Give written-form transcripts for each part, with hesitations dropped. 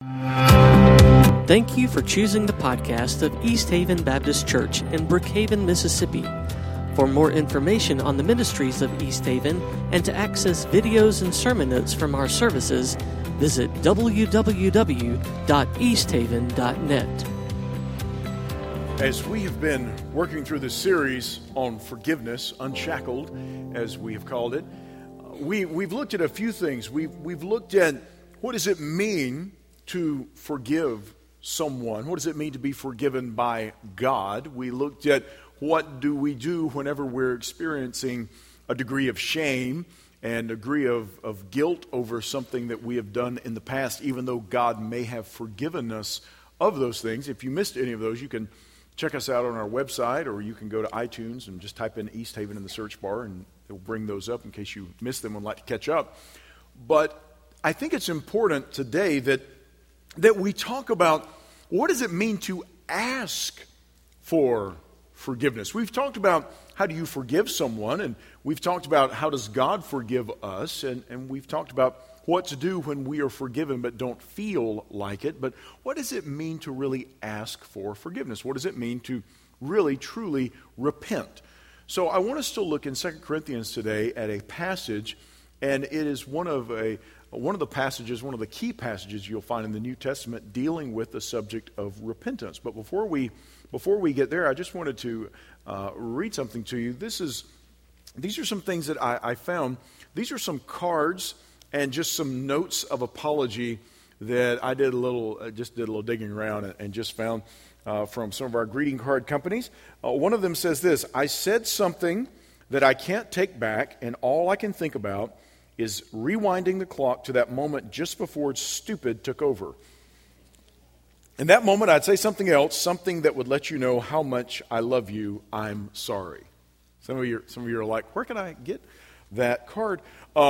Thank you for choosing the podcast of East Haven Baptist Church in Brookhaven, Mississippi. For more information on the ministries of East Haven and to access videos and sermon notes from our services, visit www.easthaven.net. As we have been working through this series on forgiveness, Unshackled, as we have called it, we've looked at a few things. We've looked at what does it mean to forgive someone? What does it mean to be forgiven by God? We looked at what do we do whenever we're experiencing a degree of shame and a degree of guilt over something that we have done in the past, even though God may have forgiven us of those things. If you missed any of those, you can check us out on our website, or you can go to iTunes and just type in East Haven in the search bar, and it'll bring those up in case you missed them and would like to catch up. But I think it's important today that we talk about what does it mean to ask for forgiveness. We've talked about how do you forgive someone, and we've talked about how does God forgive us, and we've talked about what to do when we are forgiven but don't feel like it. But what does it mean to really ask for forgiveness? What does it mean to really, truly repent? So I want us to look in 2 Corinthians today at a passage, and it is one of the key passages you'll find in the New Testament dealing with the subject of repentance. But before we get there, I just wanted to read something to you. These are some things that I found. These are some cards and just some notes of apology that I did a little digging around and just found from some of our greeting card companies. One of them says this: "I said something that I can't take back, and all I can think about is rewinding the clock to that moment just before stupid took over. In that moment, I'd say something else, something that would let you know how much I love you. I'm sorry." Some of you are like, where can I get that card?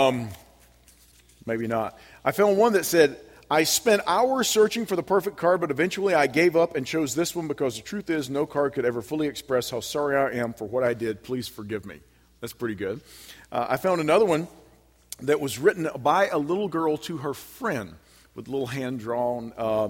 Maybe not. I found one that said, "I spent hours searching for the perfect card, but eventually I gave up and chose this one because the truth is no card could ever fully express how sorry I am for what I did. Please forgive me." That's pretty good. I found another one that was written by a little girl to her friend with little hand-drawn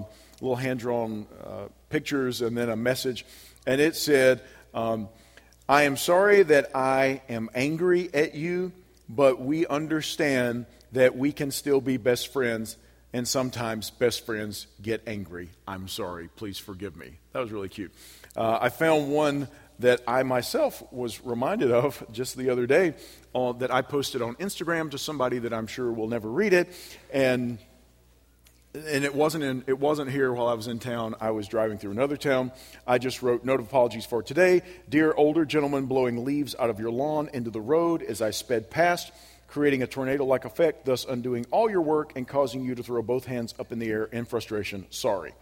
pictures and then a message. And it said, "I am sorry that I am angry at you, but we understand that we can still be best friends, and sometimes best friends get angry. I'm sorry. Please forgive me." That was really cute. I found one that I myself was reminded of just the other day that I posted on Instagram to somebody that I'm sure will never read it, and it wasn't here while I was in town. I was driving through another town. I just wrote, "Note of apologies for today. Dear older gentleman blowing leaves out of your lawn into the road as I sped past, creating a tornado-like effect, thus undoing all your work and causing you to throw both hands up in the air in frustration. Sorry."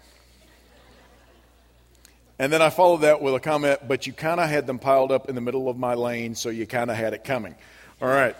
And then I followed that with a comment, "But you kind of had them piled up in the middle of my lane, so you kind of had it coming." All right.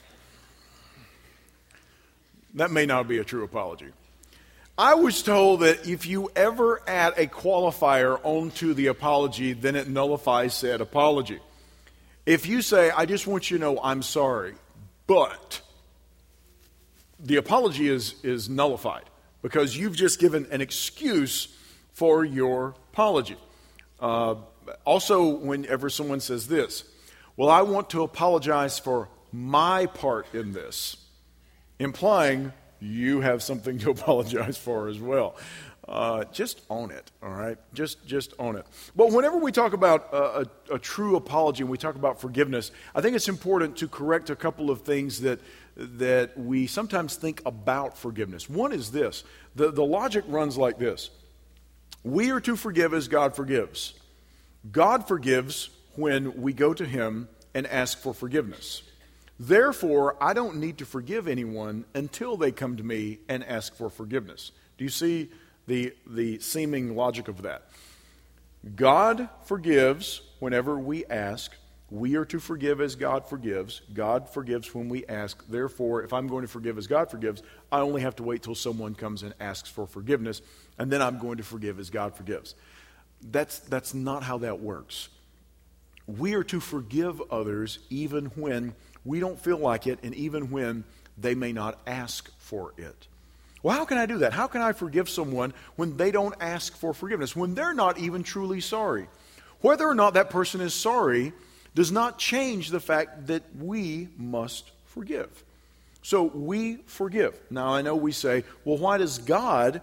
That may not be a true apology. I was told that if you ever add a qualifier onto the apology, then it nullifies said apology. If you say, "I just want you to know I'm sorry, but," the apology is nullified because you've just given an excuse for your apology. Also, whenever someone says this, "Well, I want to apologize for my part in this," implying you have something to apologize for as well. Just own it, all right? Just own it. But whenever we talk about a true apology and we talk about forgiveness, I think it's important to correct a couple of things that we sometimes think about forgiveness. One is this. The logic runs like this. We are to forgive as God forgives. God forgives when we go to Him and ask for forgiveness. Therefore, I don't need to forgive anyone until they come to me and ask for forgiveness. Do you see the seeming logic of that? God forgives whenever we ask. We are to forgive as God forgives. God forgives when we ask. Therefore, if I'm going to forgive as God forgives, I only have to wait till someone comes and asks for forgiveness, and then I'm going to forgive as God forgives. That's not how that works. We are to forgive others even when we don't feel like it, and even when they may not ask for it. Well, how can I do that? How can I forgive someone when they don't ask for forgiveness, when they're not even truly sorry? Whether or not that person is sorry does not change the fact that we must forgive. So we forgive. Now I know we say, well, why does God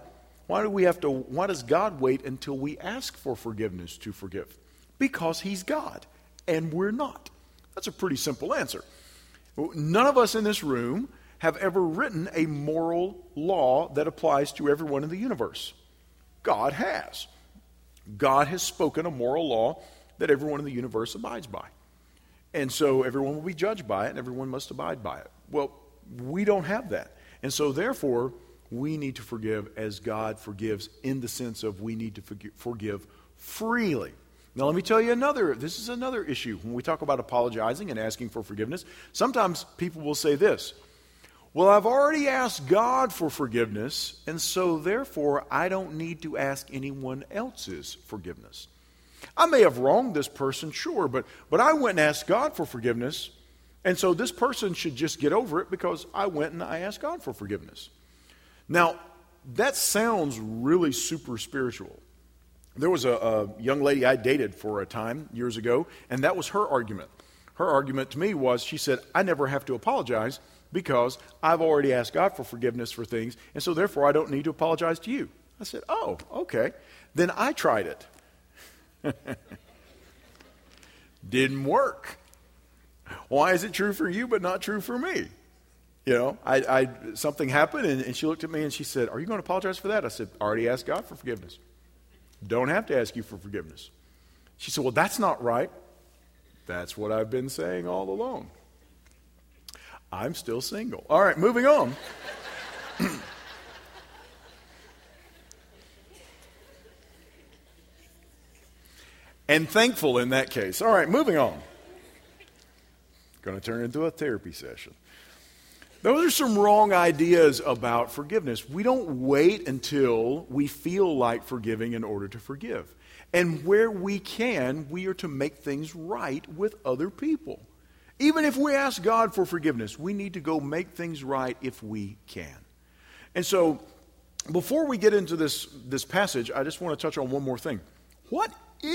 wait until we ask for forgiveness to forgive? Because He's God and we're not. That's a pretty simple answer. None of us in this room have ever written a moral law that applies to everyone in the universe. God has. God has spoken a moral law that everyone in the universe abides by. And so everyone will be judged by it and everyone must abide by it. Well, we don't have that. And so therefore, we need to forgive as God forgives, in the sense of we need to forgive freely. Now let me tell you this is another issue. When we talk about apologizing and asking for forgiveness, sometimes people will say this, well, I've already asked God for forgiveness, and so therefore I don't need to ask anyone else's forgiveness. I may have wronged this person, sure, but I went and asked God for forgiveness, and so this person should just get over it because I went and I asked God for forgiveness. Now, that sounds really super spiritual. There was a young lady I dated for a time years ago, and that was her argument. Her argument to me was, she said, I never have to apologize because I've already asked God for forgiveness for things, and so therefore I don't need to apologize to you. I said, oh, okay. Then I tried it. Didn't work. Why is it true for you but not true for me? You know, something happened and she looked at me and she said, are you going to apologize for that? I said, I already asked God for forgiveness. Don't have to ask you for forgiveness. She said, well, that's not right. That's what I've been saying all along. I'm still single. All right, moving on. And thankful in that case. All right, moving on. Going to turn into a therapy session. Those are some wrong ideas about forgiveness. We don't wait until we feel like forgiving in order to forgive. And where we can, we are to make things right with other people. Even if we ask God for forgiveness, we need to go make things right if we can. And so, before we get into this passage, I just want to touch on one more thing. What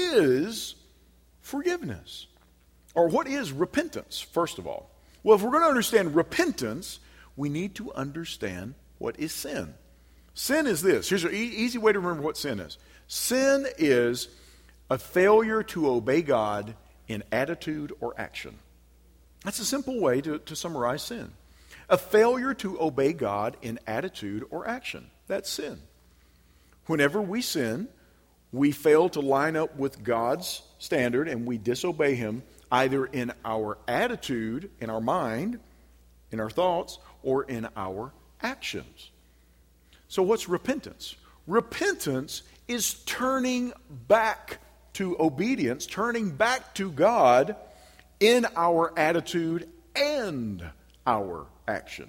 is forgiveness? Or what is repentance, first of all? Well, if we're going to understand repentance, we need to understand what is sin. Sin is this. Here's an easy way to remember what sin is. Sin is a failure to obey God in attitude or action. That's a simple way to summarize sin. A failure to obey God in attitude or action. That's sin. Whenever we sin, we fail to line up with God's standard and we disobey Him either in our attitude, in our mind, in our thoughts, or in our actions. So what's repentance? Repentance is turning back to obedience, turning back to God in our attitude and our action.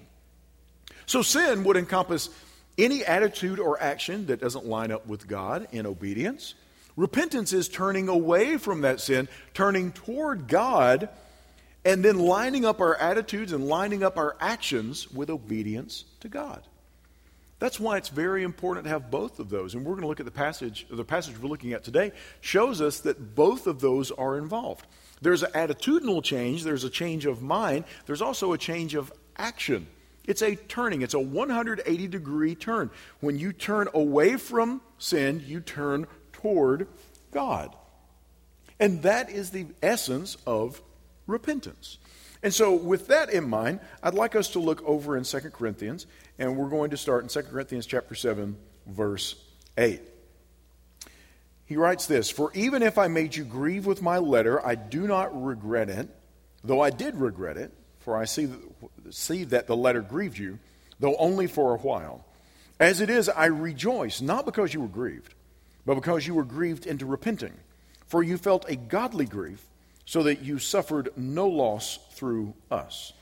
So sin would encompass any attitude or action that doesn't line up with God in obedience. Repentance is turning away from that sin, turning toward God, and then lining up our attitudes and lining up our actions with obedience to God. That's why it's very important to have both of those. And we're going to look at the passage we're looking at today shows us that both of those are involved. There's an attitudinal change, there's a change of mind, there's also a change of action. It's a turning, it's a 180-degree turn. When you turn away from sin, you turn toward God. And that is the essence of repentance. And so with that in mind, I'd like us to look over in 2 Corinthians, and we're going to start in 2 Corinthians chapter 7, verse 8. He writes this, "For even if I made you grieve with my letter, I do not regret it, though I did regret it, for I see that the letter grieved you, though only for a while. As it is, I rejoice, not because you were grieved, but because you were grieved into repenting. For you felt a godly grief, so that you suffered no loss through us.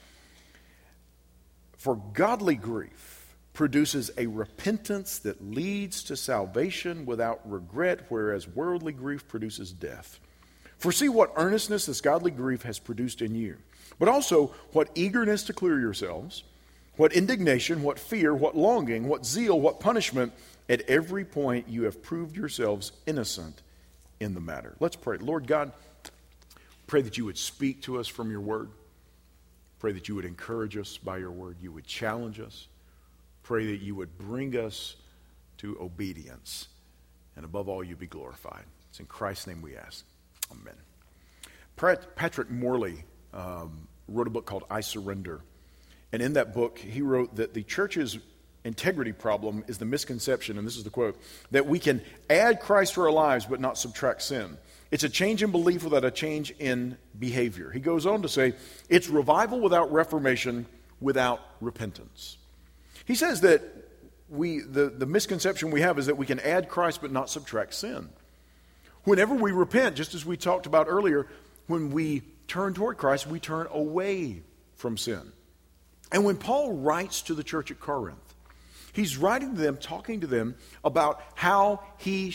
For godly grief produces a repentance that leads to salvation without regret, whereas worldly grief produces death. For see what earnestness this godly grief has produced in you, but also what eagerness to clear yourselves, what indignation, what fear, what longing, what zeal, what punishment. At every point you have proved yourselves innocent in the matter. Let's pray. Lord God, pray that you would speak to us from your word. Pray that you would encourage us by your word. You would challenge us. Pray that you would bring us to obedience. And above all, you be glorified. It's in Christ's name we ask. Amen. Patrick Morley wrote a book called I Surrender. And in that book, he wrote that the church's integrity problem is the misconception, and this is the quote, that we can add Christ to our lives but not subtract sin. It's a change in belief without a change in behavior. He goes on to say, it's revival without reformation, without repentance. He says that the misconception we have is that we can add Christ but not subtract sin. Whenever we repent, just as we talked about earlier, when we turn toward Christ, we turn away from sin. And when Paul writes to the church at Corinth, he's writing to them, talking to them about how he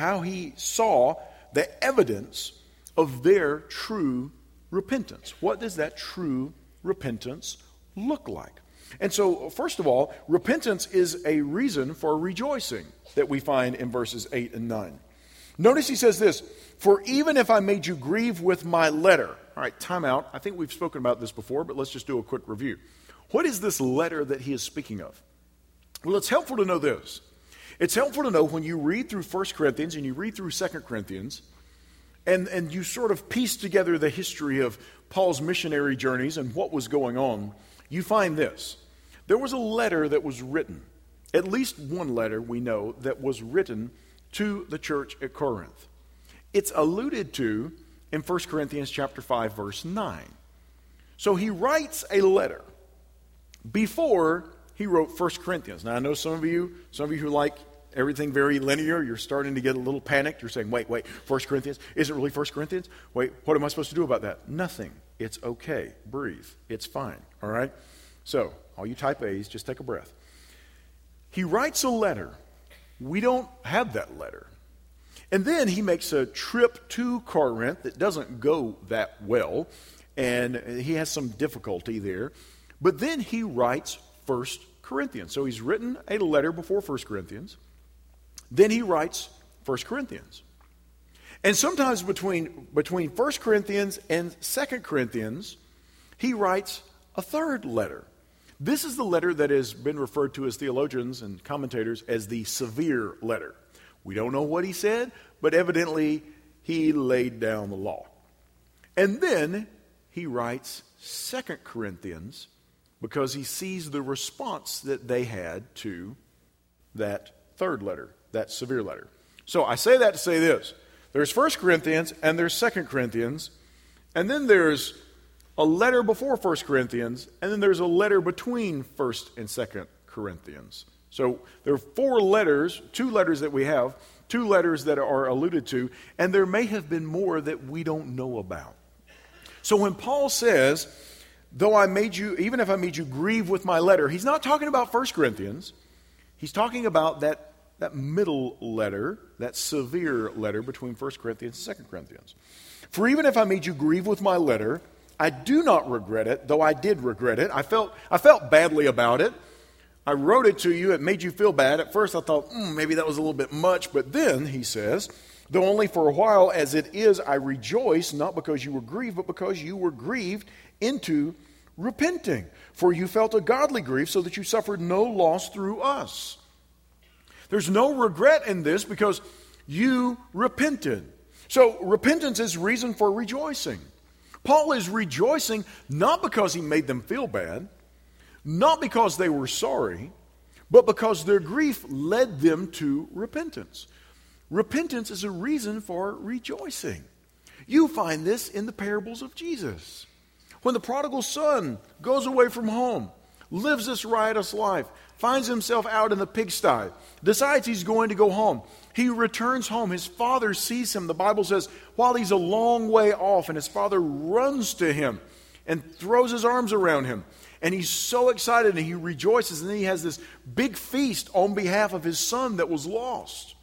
saw the evidence of their true repentance. What does that true repentance look like? And so, first of all, repentance is a reason for rejoicing that we find in verses 8 and 9. Notice he says this, for even if I made you grieve with my letter. All right, time out. I think we've spoken about this before, but let's just do a quick review. What is this letter that he is speaking of? Well, it's helpful to know this. It's helpful to know when you read through 1 Corinthians and you read through 2 Corinthians, and you sort of piece together the history of Paul's missionary journeys and what was going on, you find this. There was a letter that was written, at least one letter we know that was written to the church at Corinth. It's alluded to in 1 Corinthians chapter 5, verse 9. So he writes a letter before he wrote 1 Corinthians. Now I know some of you who like everything very linear, you're starting to get a little panicked. You're saying, wait, 1 Corinthians? Is it really 1 Corinthians? Wait, what am I supposed to do about that? Nothing. It's okay. Breathe. It's fine. All right? So, all you type A's, just take a breath. He writes a letter. We don't have that letter. And then he makes a trip to Corinth that doesn't go that well, and he has some difficulty there. But then he writes 1 Corinthians. So he's written a letter before 1 Corinthians. Then he writes 1 Corinthians. And sometimes between 1 Corinthians and 2 Corinthians, he writes a third letter. This is the letter that has been referred to as theologians and commentators as the severe letter. We don't know what he said, but evidently he laid down the law. And then he writes 2 Corinthians because he sees the response that they had to that third letter, that severe letter. So I say that to say this. There's 1 Corinthians and there's 2 Corinthians, and then there's a letter before 1 Corinthians, and then there's a letter between 1 and 2 Corinthians. So there are 4 letters, 2 letters that we have, 2 letters that are alluded to, and there may have been more that we don't know about. So when Paul says, though I made you, even if I made you grieve with my letter, he's not talking about 1 Corinthians. He's talking about that middle letter, that severe letter between 1 Corinthians and 2 Corinthians. For even if I made you grieve with my letter, I do not regret it, though I did regret it. I felt badly about it. I wrote it to you. It made you feel bad. At first I thought, maybe that was a little bit much. But then, he says, though only for a while as it is, I rejoice, not because you were grieved, but because you were grieved into repenting. For you felt a godly grief so that you suffered no loss through us. There's no regret in this because you repented. So repentance is reason for rejoicing. Paul is rejoicing not because he made them feel bad, not because they were sorry, but because their grief led them to repentance. Repentance is a reason for rejoicing. You find this in the parables of Jesus. When the prodigal son goes away from home, lives this riotous life, finds himself out in the pigsty, decides he's going to go home. He returns home. His father sees him, the Bible says, while he's a long way off, and his father runs to him and throws his arms around him. And he's so excited and he rejoices, and then he has this big feast on behalf of his son that was lost.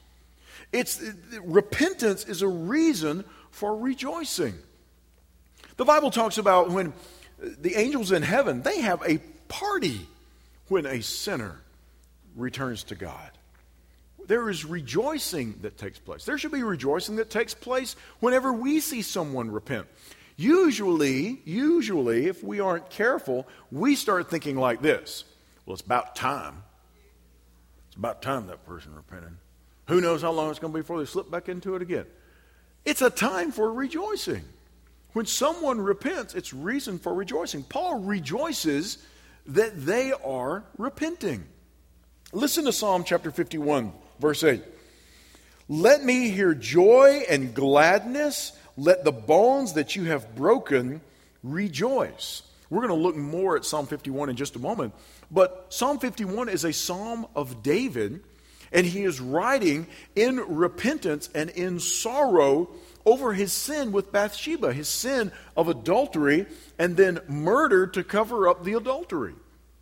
Repentance is a reason for rejoicing. The Bible talks about when the angels in heaven, they have a party. when a sinner returns to God. There is rejoicing that takes place. There should be rejoicing that takes place whenever we see someone repent. Usually, if we aren't careful, we start thinking like this. Well, it's about time. It's about time that person repented. Who knows how long it's going to be before they slip back into it again. It's a time for rejoicing. When someone repents, it's reason for rejoicing. Paul rejoices that they are repenting. Listen to Psalm chapter 51, verse 8. Let me hear joy and gladness. Let the bones that you have broken rejoice. We're going to look more at Psalm 51 in just a moment. But Psalm 51 is a psalm of David, and he is writing in repentance and in sorrow over his sin with Bathsheba, his sin of adultery, and then murder to cover up the adultery.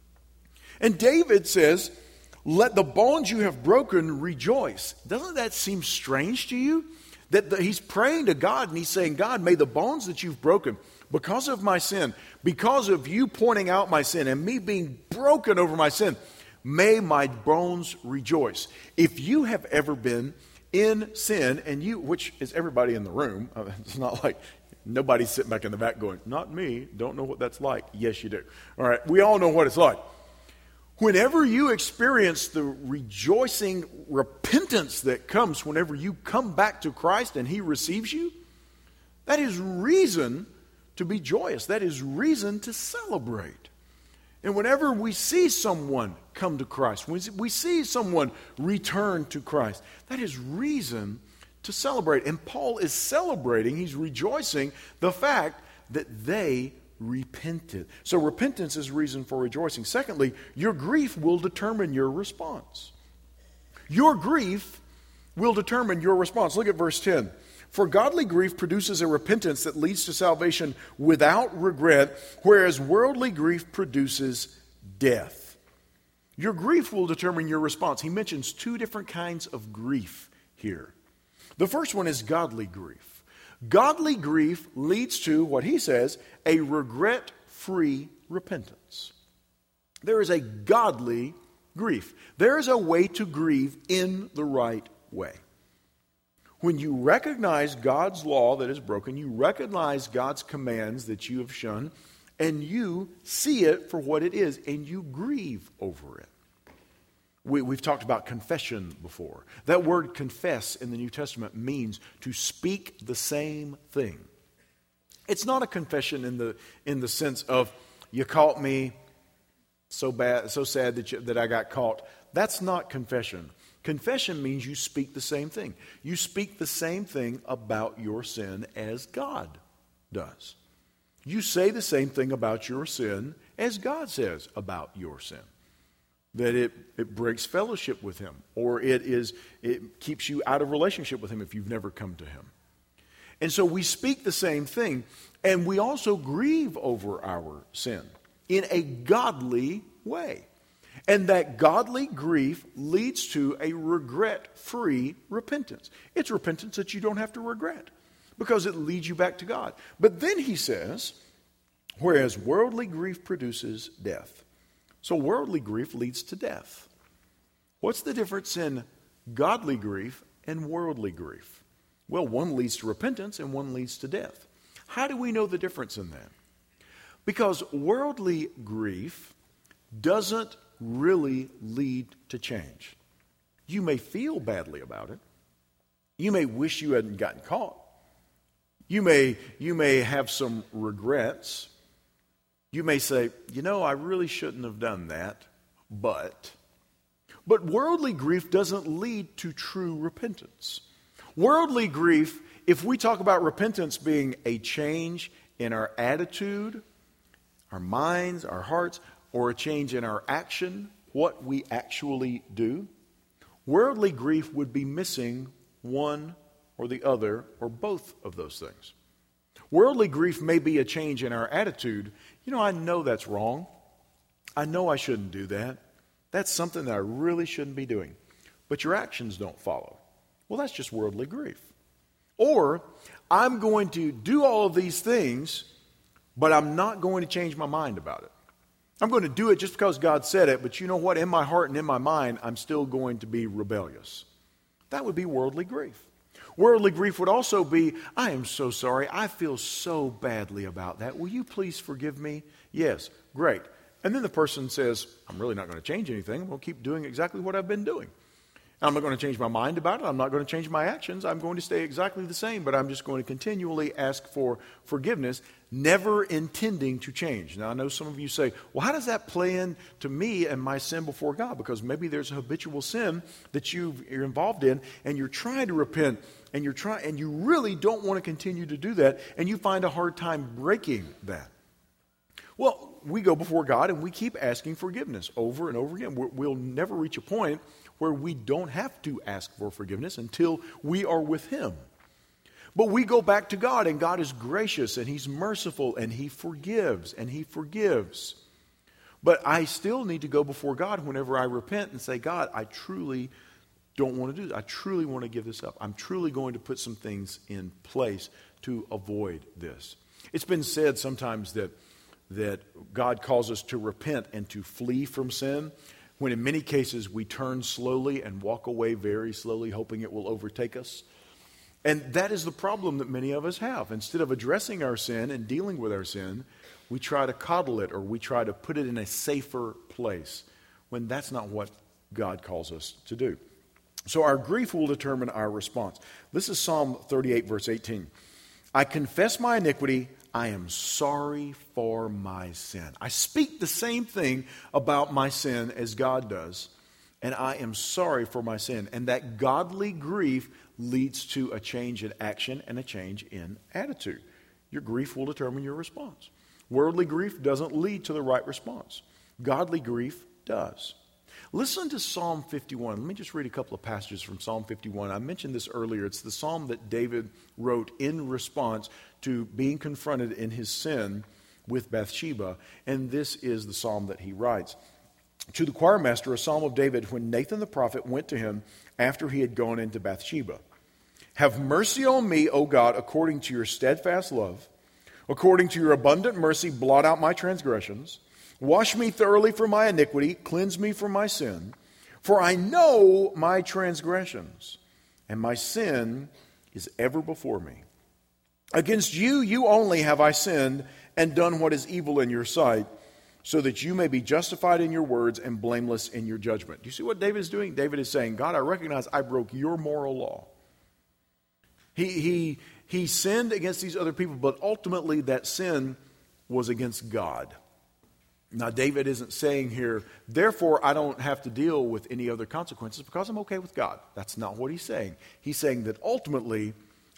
And David says, let the bones you have broken rejoice. Doesn't that seem strange to you? That he's praying to God and he's saying, God, may the bones that you've broken because of my sin, because of you pointing out my sin and me being broken over my sin, may my bones rejoice. If you have ever been in sin, and you, which is everybody in the room, it's not like nobody's sitting back in the back going, not me, don't know what that's like. Yes, you do. All right, we all know what it's like. Whenever you experience the rejoicing repentance that comes whenever you come back to Christ and He receives you, that is reason to be joyous. That is reason to celebrate. And whenever we see someone come to Christ, when we see someone return to Christ, that is reason to celebrate. And Paul is celebrating, he's rejoicing the fact that they repented. So repentance is reason for rejoicing. Secondly, your grief will determine your response. Your grief will determine your response. Look at verse 10. For godly grief produces a repentance that leads to salvation without regret, whereas worldly grief produces death. Your grief will determine your response. He mentions two different kinds of grief here. The first one is godly grief. Godly grief leads to, what he says, a regret-free repentance. There is a godly grief. There is a way to grieve in the right way. When you recognize God's law that is broken, you recognize God's commands that you have shunned, and you see it for what it is, and you grieve over it. We've talked about confession before. That word confess in the New Testament means to speak the same thing. It's not a confession in the sense of, you caught me so bad, so sad that I got caught. That's not confession. Confession means you speak the same thing. You speak the same thing about your sin as God does. You say the same thing about your sin as God says about your sin. That it breaks fellowship with Him, or it keeps you out of relationship with Him if you've never come to Him. And so we speak the same thing, and we also grieve over our sin in a godly way. And that godly grief leads to a regret-free repentance. It's repentance that you don't have to regret because it leads you back to God. But then he says, whereas worldly grief produces death. So worldly grief leads to death. What's the difference in godly grief and worldly grief? Well, one leads to repentance and one leads to death. How do we know the difference in that? Because worldly grief doesn't really lead to change. You may feel badly about it. You may wish you hadn't gotten caught. You may have some regrets. You may say, I really shouldn't have done that, but worldly grief doesn't lead to true repentance. Worldly grief, if we talk about repentance being a change in our attitude, our minds, our hearts, or a change in our action, what we actually do, worldly grief would be missing one or the other or both of those things. Worldly grief may be a change in our attitude. I know that's wrong. I know I shouldn't do that. That's something that I really shouldn't be doing. But your actions don't follow. Well, that's just worldly grief. Or, I'm going to do all of these things, but I'm not going to change my mind about it. I'm going to do it just because God said it, but you know what? In my heart and in my mind, I'm still going to be rebellious. That would be worldly grief. Worldly grief would also be, I am so sorry. I feel so badly about that. Will you please forgive me? Yes, great. And then the person says, I'm really not going to change anything. I'm going to keep doing exactly what I've been doing. I'm not going to change my mind about it. I'm not going to change my actions. I'm going to stay exactly the same, but I'm just going to continually ask for forgiveness, never intending to change. Now, I know some of you say, well, how does that play into me and my sin before God? Because maybe there's a habitual sin that you're involved in, and you're trying to repent, and you really don't want to continue to do that, and you find a hard time breaking that. Well, we go before God, and we keep asking forgiveness over and over again. We'll never reach a point where we don't have to ask for forgiveness until we are with Him. But we go back to God, and God is gracious, and He's merciful, and He forgives, and He forgives. But I still need to go before God whenever I repent and say, God, I truly don't want to do this. I truly want to give this up. I'm truly going to put some things in place to avoid this. It's been said sometimes that God calls us to repent and to flee from sin, when in many cases we turn slowly and walk away very slowly, hoping it will overtake us. And that is the problem that many of us have. Instead of addressing our sin and dealing with our sin, we try to coddle it, or we try to put it in a safer place, when that's not what God calls us to do. So our grief will determine our response. This is Psalm 38, verse 18. I confess my iniquity. I am sorry for my sin. I speak the same thing about my sin as God does, and I am sorry for my sin. And that godly grief leads to a change in action and a change in attitude. Your grief will determine your response. Worldly grief doesn't lead to the right response. Godly grief does. Listen to Psalm 51. Let me just read a couple of passages from Psalm 51. I mentioned this earlier. It's the psalm that David wrote in response to being confronted in his sin with Bathsheba. And this is the psalm that he writes. To the choir master, a psalm of David, when Nathan the prophet went to him after he had gone into Bathsheba. Have mercy on me, O God, according to your steadfast love. According to your abundant mercy, blot out my transgressions. Wash me thoroughly from my iniquity, cleanse me from my sin. For I know my transgressions, and my sin is ever before me. Against you, you only have I sinned and done what is evil in your sight, so that you may be justified in your words and blameless in your judgment. Do you see what David is doing? David is saying, God, I recognize I broke your moral law. He sinned against these other people, but ultimately that sin was against God. Now, David isn't saying here, therefore I don't have to deal with any other consequences because I'm okay with God. That's not what he's saying. He's saying that ultimately,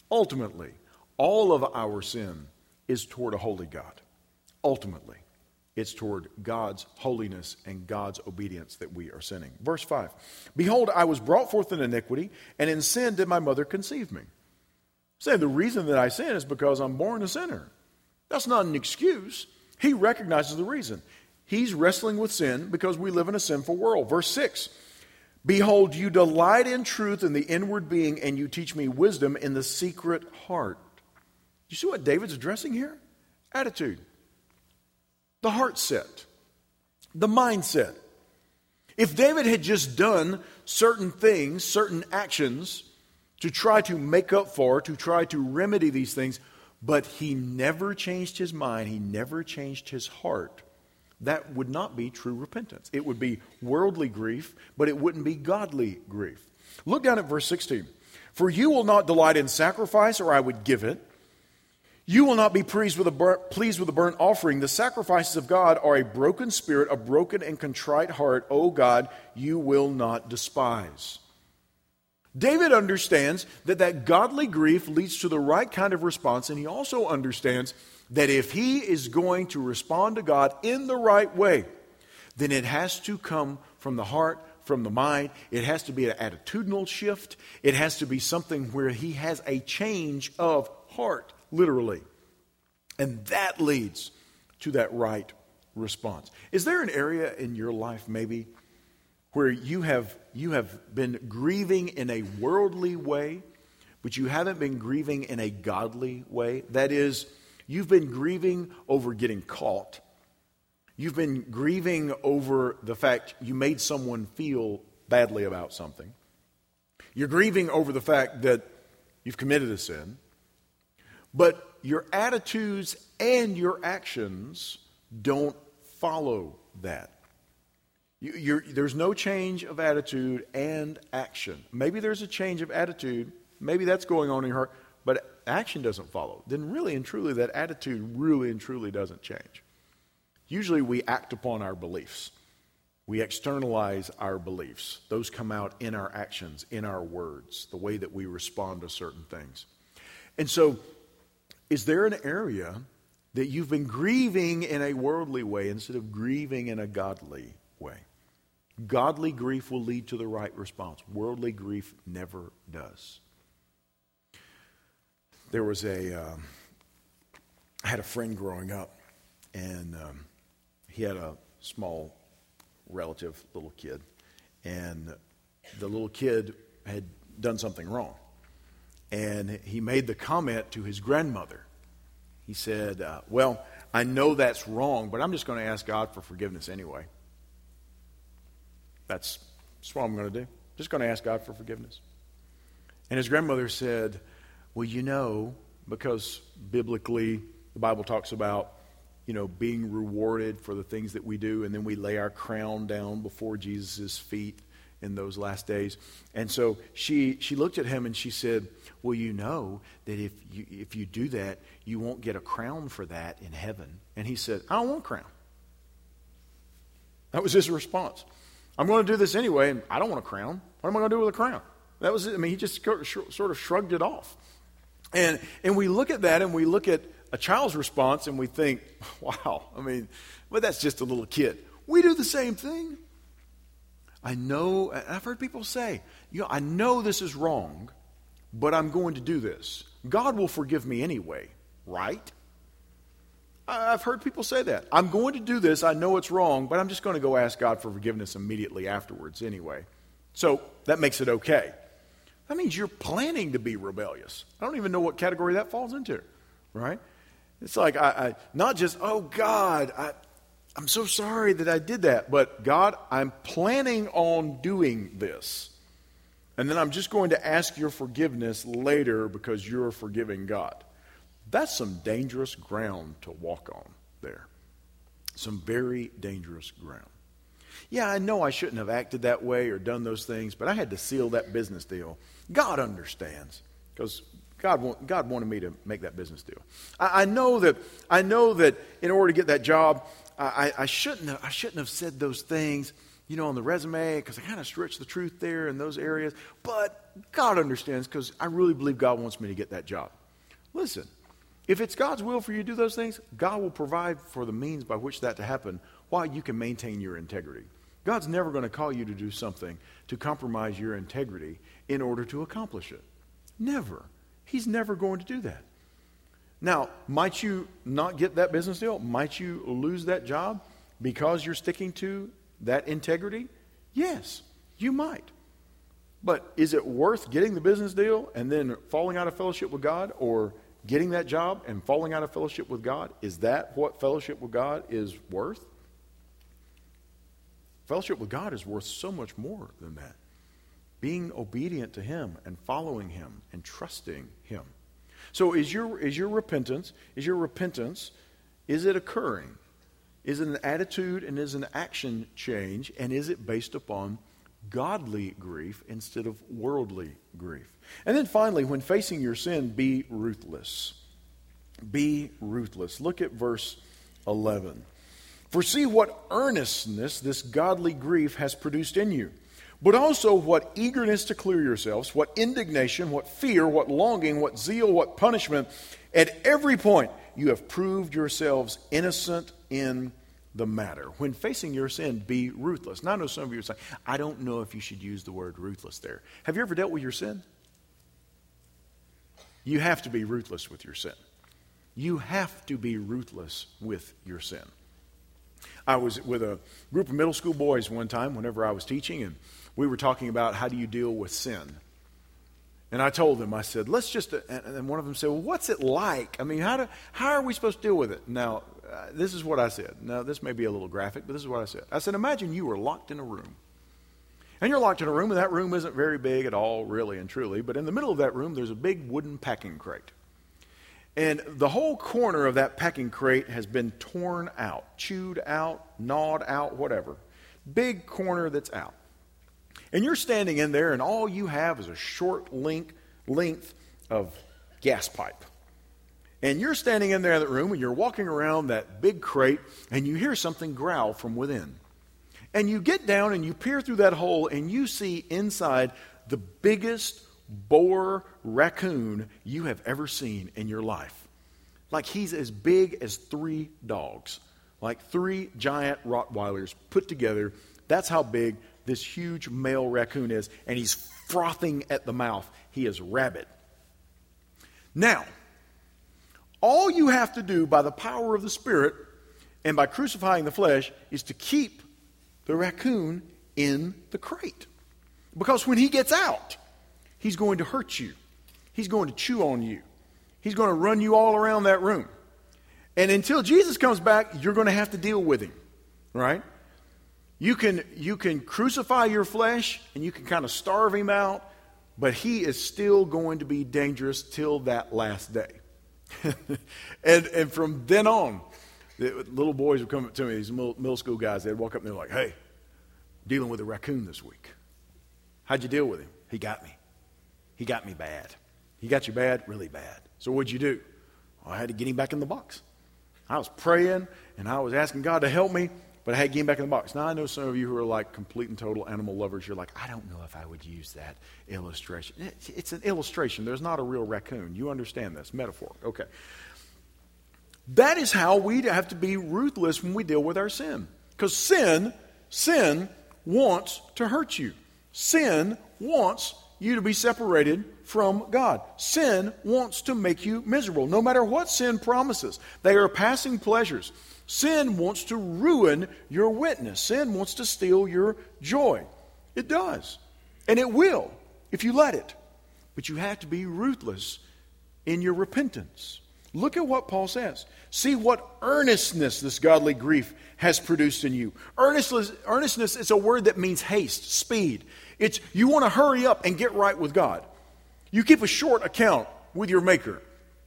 all of our sin is toward a holy God. Ultimately, it's toward God's holiness and God's obedience that we are sinning. Verse 5, Behold, I was brought forth in iniquity, and in sin did my mother conceive me. Saying the reason that I sin is because I'm born a sinner. That's not an excuse. He recognizes the reason. He's wrestling with sin because we live in a sinful world. Verse 6, Behold, you delight in truth in the inward being, and you teach me wisdom in the secret heart. You see what David's addressing here? Attitude. The heart set. The mindset. If David had just done certain things, certain actions, to try to make up for, to try to remedy these things, but he never changed his mind, he never changed his heart, that would not be true repentance. It would be worldly grief, but it wouldn't be godly grief. Look down at verse 16. For you will not delight in sacrifice, or I would give it. You will not be pleased with a burnt offering. The sacrifices of God are a broken spirit, a broken and contrite heart. O God, you will not despise. David understands that godly grief leads to the right kind of response, and he also understands that if he is going to respond to God in the right way, then it has to come from the heart, from the mind. It has to be an attitudinal shift. It has to be something where he has a change of heart, literally. And that leads to that right response. Is there an area in your life maybe where you have been grieving in a worldly way, but you haven't been grieving in a godly way? That is, you've been grieving over getting caught. You've been grieving over the fact you made someone feel badly about something. You're grieving over the fact that you've committed a sin. But your attitudes and your actions don't follow that. There's no change of attitude and action. Maybe there's a change of attitude. Maybe that's going on in your heart. But action doesn't follow. Then really and truly, that attitude really and truly doesn't change. Usually we act upon our beliefs. We externalize our beliefs. Those come out in our actions, in our words, the way that we respond to certain things. And so, is there an area that you've been grieving in a worldly way instead of grieving in a godly way? Godly grief will lead to the right response. Worldly grief never does. There was I had a friend growing up, and he had a small relative, little kid, and the little kid had done something wrong. And he made the comment to his grandmother. He said, well, I know that's wrong, but I'm just going to ask God for forgiveness anyway. That's what I'm going to do. Just going to ask God for forgiveness. And his grandmother said, well, you know, because biblically the Bible talks about, you know, being rewarded for the things that we do, and then we lay our crown down before Jesus' feet in those last days. And so she looked at him and she said, well, you know that if you do that, you won't get a crown for that in heaven. And he said, I don't want a crown. That was his response. I'm going to do this anyway, and I don't want a crown. What am I going to do with a crown? That was it. I mean, he just sort of shrugged it off. And we look at that, and we look at a child's response, and we think, wow, I mean, well, that's just a little kid. We do the same thing. I know, I've heard people say, you know, I know this is wrong, but I'm going to do this. God will forgive me anyway, right? I've heard people say that. I'm going to do this. I know it's wrong, but I'm just going to go ask God for forgiveness immediately afterwards anyway. So that makes it okay. That means you're planning to be rebellious. I don't even know what category that falls into, right? It's like, I not just, oh, God, I'm so sorry that I did that. But, God, I'm planning on doing this. And then I'm just going to ask your forgiveness later because you're a forgiving God. That's some dangerous ground to walk on there. Some very dangerous ground. Yeah, I know I shouldn't have acted that way or done those things, but I had to seal that business deal. God understands, because God wanted me to make that business deal. I know that in order to get that job, I shouldn't have said those things, you know, on the resume, because I kind of stretched the truth there in those areas. But God understands, because I really believe God wants me to get that job. Listen, if it's God's will for you to do those things, God will provide for the means by which that to happen while you can maintain your integrity. God's never going to call you to do something to compromise your integrity in order to accomplish it. Never. He's never going to do that. Now, might you not get that business deal? Might you lose that job because you're sticking to that integrity? Yes, you might. But is it worth getting the business deal and then falling out of fellowship with God, or getting that job and falling out of fellowship with God? Is that what fellowship with God is worth? Fellowship with God is worth so much more than that. Being obedient to Him and following Him and trusting Him. So is your repentance, is it occurring? Is it an attitude and is it an action change? And is it based upon godly grief instead of worldly grief? And then finally, when facing your sin, be ruthless. Be ruthless. Look at verse 11. For see what earnestness this godly grief has produced in you, but also what eagerness to clear yourselves, what indignation, what fear, what longing, what zeal, what punishment. At every point you have proved yourselves innocent in the matter. When facing your sin, be ruthless. Now I know some of you are saying, I don't know if you should use the word ruthless there. Have you ever dealt with your sin? You have to be ruthless with your sin. You have to be ruthless with your sin. I was with a group of middle school boys one time whenever I was teaching, and we were talking about how do you deal with sin. And I told them, I said, let's just, and one of them said, well, what's it like? I mean, how are we supposed to deal with it? Now, this is what I said. Now, this may be a little graphic, but this is what I said. I said, imagine you were locked in a room. And you're locked in a room, and that room isn't very big at all, really and truly. But in the middle of that room, there's a big wooden packing crate. And the whole corner of that packing crate has been torn out, chewed out, gnawed out, whatever. Big corner that's out. And you're standing in there, and all you have is a short length of gas pipe. And you're standing in there in that room, and you're walking around that big crate, and you hear something growl from within. And you get down, and you peer through that hole, and you see inside the biggest boar raccoon you have ever seen in your life. Like he's as big as 3 dogs. Like 3 giant Rottweilers put together. That's how big this huge male raccoon is, and he's frothing at the mouth. He is rabid. Now, all you have to do by the power of the Spirit and by crucifying the flesh is to keep the raccoon in the crate. Because when he gets out, he's going to hurt you. He's going to chew on you. He's going to run you all around that room. And until Jesus comes back, you're going to have to deal with him, right? You can crucify your flesh and you can kind of starve him out, but he is still going to be dangerous till that last day. and from then on, the little boys would come up to me, these middle school guys, they'd walk up and they're like, hey, dealing with a raccoon this week. How'd you deal with him? He got me. He got me bad. He got you bad? Really bad. So what'd you do? Well, I had to get him back in the box. I was praying and I was asking God to help me, but I had to get him back in the box. Now, I know some of you who are like complete and total animal lovers. You're like, I don't know if I would use that illustration. It's an illustration. There's not a real raccoon. You understand this. Metaphor. Okay. That is how we have to be ruthless when we deal with our sin. Because sin wants to hurt you. Sin wants you to be separated from God. Sin wants to make you miserable. No matter what sin promises, they are passing pleasures. Sin wants to ruin your witness. Sin wants to steal your joy. It does. And it will if you let it. But you have to be ruthless in your repentance. Look at what Paul says. See what earnestness this godly grief has produced in you. Earnestness is a word that means haste, speed. It's you want to hurry up and get right with God. You keep a short account with your Maker.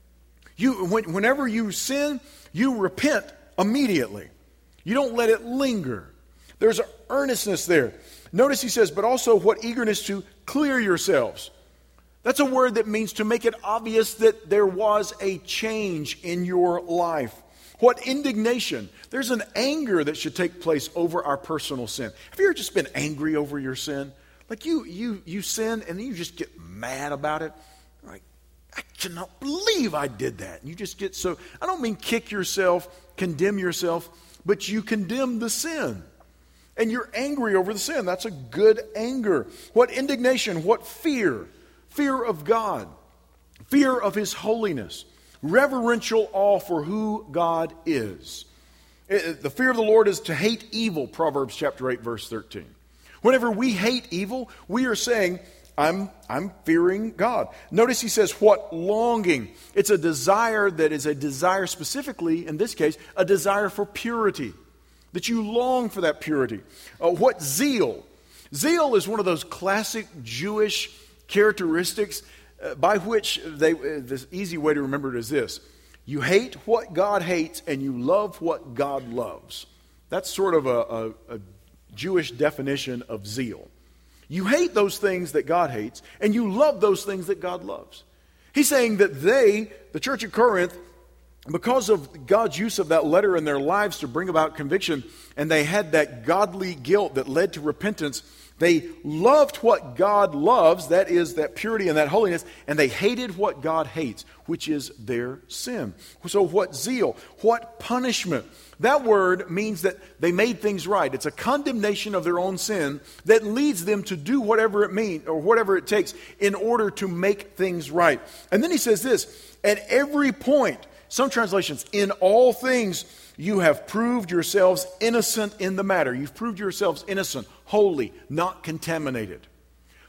Whenever you sin, you repent immediately. You don't let it linger. There's an earnestness there. Notice he says, but also what eagerness to clear yourselves. That's a word that means to make it obvious that there was a change in your life. What indignation. There's an anger that should take place over our personal sin. Have you ever just been angry over your sin? Like you sin and then you just get mad about it. Like, I cannot believe I did that. And you just get so, I don't mean kick yourself, condemn yourself, but you condemn the sin. And you're angry over the sin. That's a good anger. What indignation, what fear. Fear of God, fear of His holiness, reverential awe for who God is. The fear of the Lord is to hate evil, Proverbs chapter 8, verse 13. Whenever we hate evil, we are saying, I'm fearing God. Notice he says, what longing. It's a desire that is a desire specifically, in this case, a desire for purity. That you long for that purity. What zeal. Zeal is one of those classic Jewish characteristics by which the easy way to remember it is this. You hate what God hates and you love what God loves. That's sort of a Jewish definition of zeal. You hate those things that God hates and you love those things that God loves. He's saying that the church at Corinth, because of God's use of that letter in their lives to bring about conviction, and they had that godly guilt that led to repentance, they loved what God loves, that is, that purity and that holiness, and they hated what God hates, which is their sin. So what zeal, what punishment. That word means that they made things right. It's a condemnation of their own sin that leads them to do whatever it means or whatever it takes in order to make things right. And then he says this, at every point, some translations, in all things, you have proved yourselves innocent in the matter. You've proved yourselves innocent, holy, not contaminated.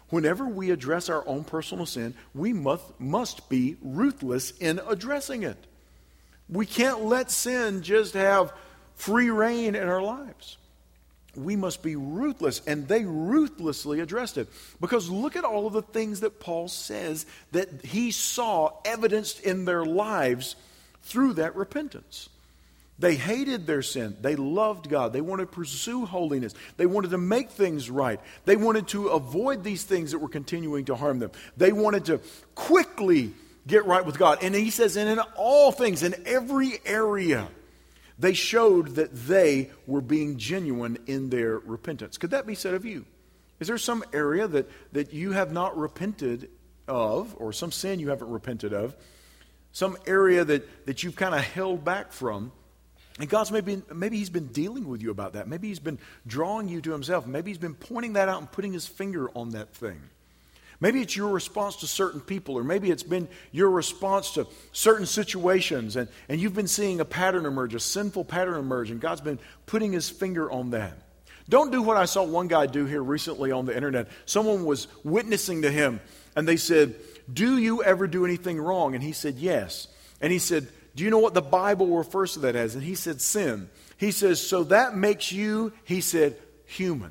Whenever we address our own personal sin, we must be ruthless in addressing it. We can't let sin just have free reign in our lives. We must be ruthless, and they ruthlessly addressed it. Because look at all of the things that Paul says that he saw evidenced in their lives through that repentance. They hated their sin. They loved God. They wanted to pursue holiness. They wanted to make things right. They wanted to avoid these things that were continuing to harm them. They wanted to quickly get right with God. And he says, and in all things, in every area, they showed that they were being genuine in their repentance. Could that be said of you? Is there some area that you have not repented of, or some sin you haven't repented of, some area that you've kind of held back from, and God's maybe he's been dealing with you about that. Maybe he's been drawing you to himself. Maybe he's been pointing that out and putting his finger on that thing. Maybe it's your response to certain people, or maybe it's been your response to certain situations, and you've been seeing a pattern emerge, a sinful pattern emerge, and God's been putting his finger on that. Don't do what I saw one guy do here recently on the internet. Someone was witnessing to him, and they said, "Do you ever do anything wrong?" And he said, "Yes." And he said, "Do you know what the Bible refers to that as?" And he said, "Sin." He says, "So that makes you," he said, "human."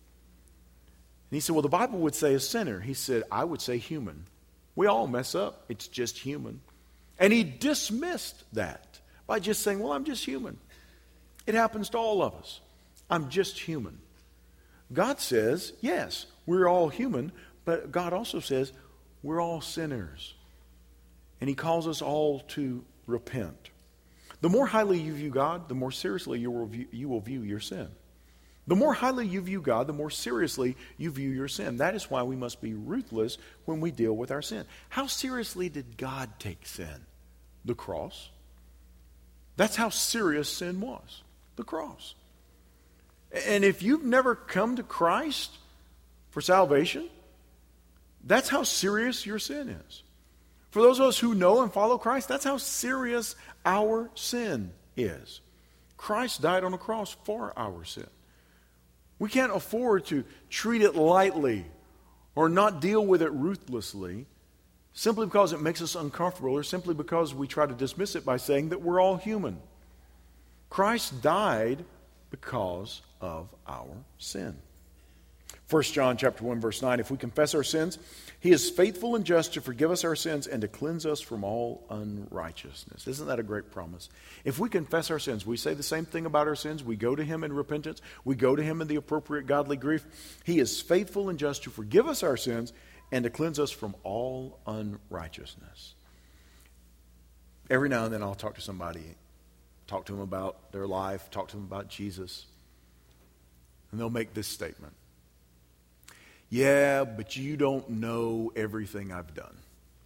And he said, "Well, the Bible would say a sinner." He said, "I would say human. We all mess up. It's just human." And he dismissed that by just saying, "Well, I'm just human. It happens to all of us. I'm just human." God says, yes, we're all human, but God also says we're all sinners. And he calls us all to repent. The more highly you view God, the more seriously you will view your sin. The more highly you view God, the more seriously you view your sin. That is why we must be ruthless when we deal with our sin. How seriously did God take sin? The cross. That's how serious sin was. The cross. And if you've never come to Christ for salvation, that's how serious your sin is. For those of us who know and follow Christ, that's how serious our sin is. Christ died on the cross for our sin. We can't afford to treat it lightly or not deal with it ruthlessly simply because it makes us uncomfortable or simply because we try to dismiss it by saying that we're all human. Christ died because of our sin. 1 John chapter 1, verse 9, if we confess our sins, he is faithful and just to forgive us our sins and to cleanse us from all unrighteousness. Isn't that a great promise? If we confess our sins, we say the same thing about our sins. We go to him in repentance. We go to him in the appropriate godly grief. He is faithful and just to forgive us our sins and to cleanse us from all unrighteousness. Every now and then I'll talk to somebody, talk to them about their life, talk to them about Jesus, and they'll make this statement. "Yeah, but you don't know everything I've done."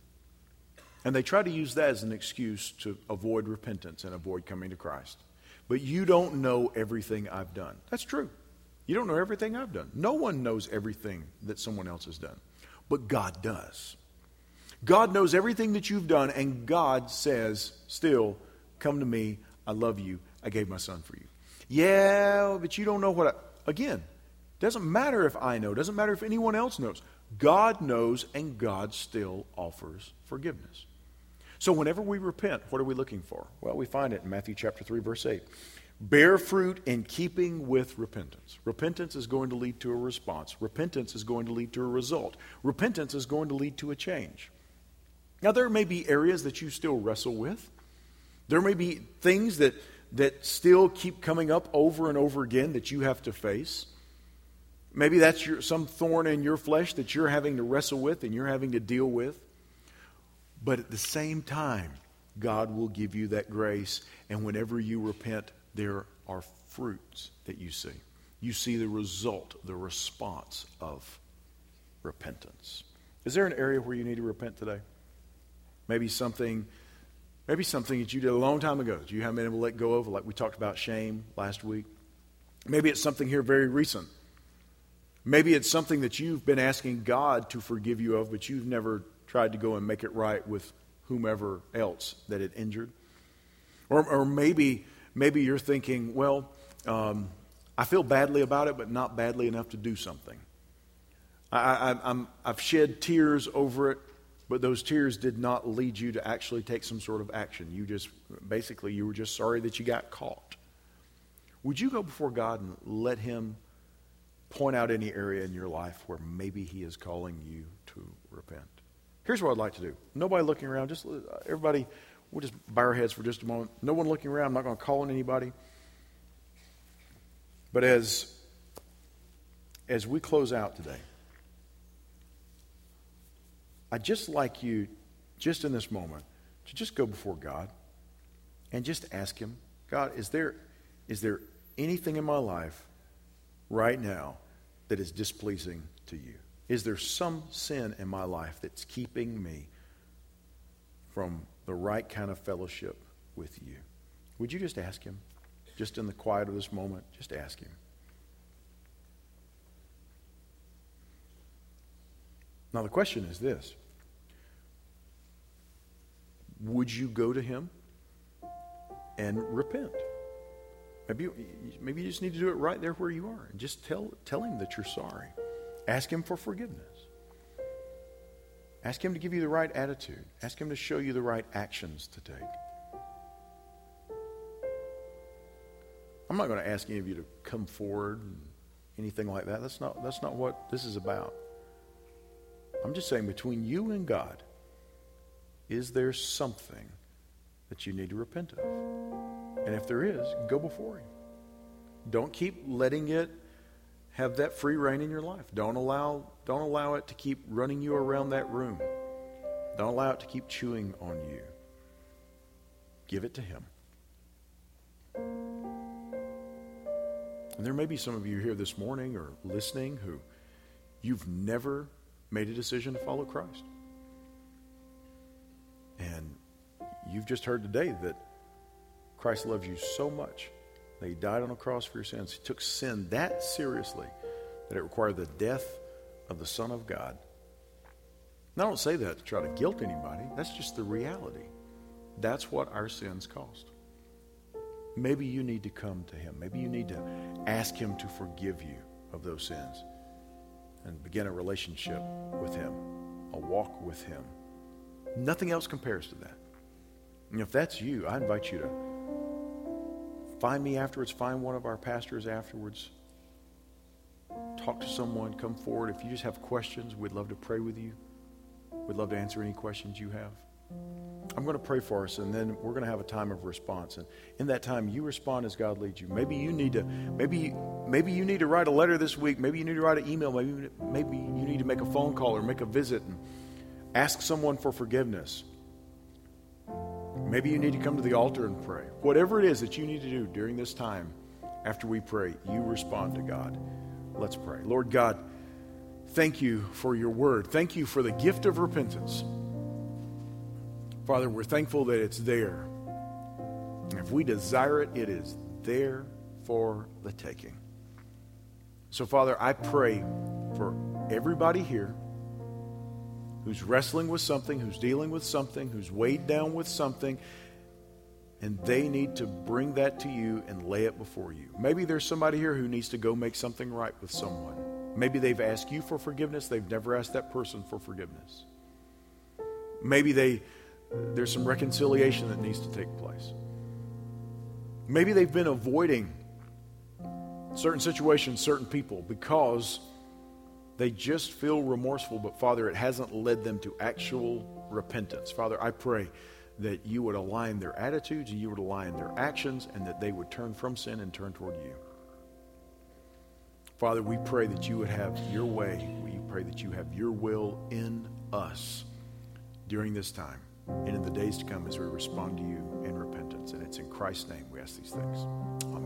And they try to use that as an excuse to avoid repentance and avoid coming to Christ. But you don't know everything I've done. That's true. You don't know everything I've done. No one knows everything that someone else has done. But God does. God knows everything that you've done, and God says, still, "Come to me. I love you. I gave my son for you." Yeah, but you don't know again, doesn't matter if I know. Doesn't matter if anyone else knows. God knows, and God still offers forgiveness. So whenever we repent, what are we looking for? Well, we find it in Matthew chapter 3, verse 8. Bear fruit in keeping with repentance. Repentance is going to lead to a response. Repentance is going to lead to a result. Repentance is going to lead to a change. Now, there may be areas that you still wrestle with. There may be things that still keep coming up over and over again that you have to face. Maybe that's some thorn in your flesh that you're having to wrestle with and you're having to deal with. But at the same time, God will give you that grace. And whenever you repent, there are fruits that you see. You see the result, the response of repentance. Is there an area where you need to repent today? Maybe something that you did a long time ago that you haven't been able to let go of, like we talked about shame last week. Maybe it's something here very recent. Maybe it's something that you've been asking God to forgive you of, but you've never tried to go and make it right with whomever else that it injured. Or maybe you're thinking, well, I feel badly about it, but not badly enough to do something. I've shed tears over it, but those tears did not lead you to actually take some sort of action. You were just sorry that you got caught. Would you go before God and let Him point out any area in your life where maybe He is calling you to repent? Here's what I'd like to do. Nobody looking around. Just everybody, we'll just bow our heads for just a moment. No one looking around. I'm not going to call on anybody. But as we close out today, I'd just like you, just in this moment, to just go before God and just ask Him, God, is there anything in my life right now that is displeasing to you? Is there some sin in my life that's keeping me from the right kind of fellowship with you? Would you just ask Him? Just in the quiet of this moment, just ask Him. Now the question is this. Would you go to Him and repent? Maybe you just need to do it right there where you are. And just tell Him that you're sorry. Ask Him for forgiveness. Ask Him to give you the right attitude. Ask Him to show you the right actions to take. I'm not going to ask any of you to come forward and anything like that. That's not what this is about. I'm just saying, between you and God, is there something that you need to repent of? And if there is, go before Him. Don't keep letting it have that free reign in your life. Don't allow it to keep running you around that room. Don't allow it to keep chewing on you. Give it to Him. And there may be some of you here this morning or listening who you've never made a decision to follow Christ. And you've just heard today that Christ loves you so much that He died on a cross for your sins. He took sin that seriously that it required the death of the Son of God. And I don't say that to try to guilt anybody. That's just the reality. That's what our sins cost. Maybe you need to come to Him. Maybe you need to ask Him to forgive you of those sins and begin a relationship with Him, a walk with Him. Nothing else compares to that. And if that's you, I invite you to find me afterwards, find one of our pastors afterwards, talk to someone, come forward. If you just have questions, we'd love to pray with you. We'd love to answer any questions you have. I'm going to pray for us, and then we're going to have a time of response. And in that time, you respond as God leads you. Maybe you need to write a letter this week. Maybe you need to write an email. Maybe you need to make a phone call or make a visit and ask someone for forgiveness. Maybe you need to come to the altar and pray. Whatever it is that you need to do during this time, after we pray, you respond to God. Let's pray. Lord God, thank you for your word. Thank you for the gift of repentance. Father, we're thankful that it's there. And if we desire it, it is there for the taking. So, Father, I pray for everybody here who's wrestling with something, who's dealing with something, who's weighed down with something, and they need to bring that to you and lay it before you. Maybe there's somebody here who needs to go make something right with someone. Maybe they've asked you for forgiveness. They've never asked that person for forgiveness. Maybe there's some reconciliation that needs to take place. Maybe they've been avoiding certain situations, certain people, because they just feel remorseful, but Father, it hasn't led them to actual repentance. Father, I pray that you would align their attitudes and you would align their actions, and that they would turn from sin and turn toward you. Father, we pray that you would have your way. We pray that you have your will in us during this time and in the days to come as we respond to you in repentance. And it's in Christ's name we ask these things. Amen.